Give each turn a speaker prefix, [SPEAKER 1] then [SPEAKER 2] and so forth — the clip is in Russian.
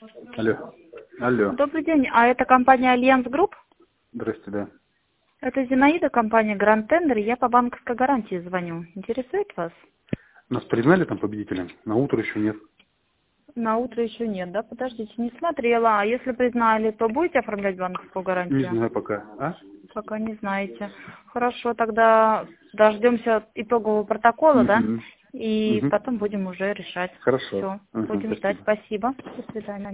[SPEAKER 1] Алло. Алло.
[SPEAKER 2] Добрый день, а это компания Альянс Групп?
[SPEAKER 1] Здрасте, да.
[SPEAKER 2] Это Зинаида, компания Гранд Тендер, я по банковской гарантии звоню. Интересует вас?
[SPEAKER 1] Нас признали там победителем? На утро еще нет.
[SPEAKER 2] На утро еще нет, да? Подождите, не смотрела. А если признали, то будете оформлять банковскую
[SPEAKER 1] Не
[SPEAKER 2] гарантию?
[SPEAKER 1] знаю пока. А?
[SPEAKER 2] Пока не знаете. Хорошо, тогда дождемся итогового протокола, да?
[SPEAKER 1] Угу.
[SPEAKER 2] И
[SPEAKER 1] Угу.
[SPEAKER 2] потом будем уже решать.
[SPEAKER 1] Хорошо.
[SPEAKER 2] Все,
[SPEAKER 1] Угу,
[SPEAKER 2] будем ждать.
[SPEAKER 1] спасибо.
[SPEAKER 2] Спасибо. До свидания.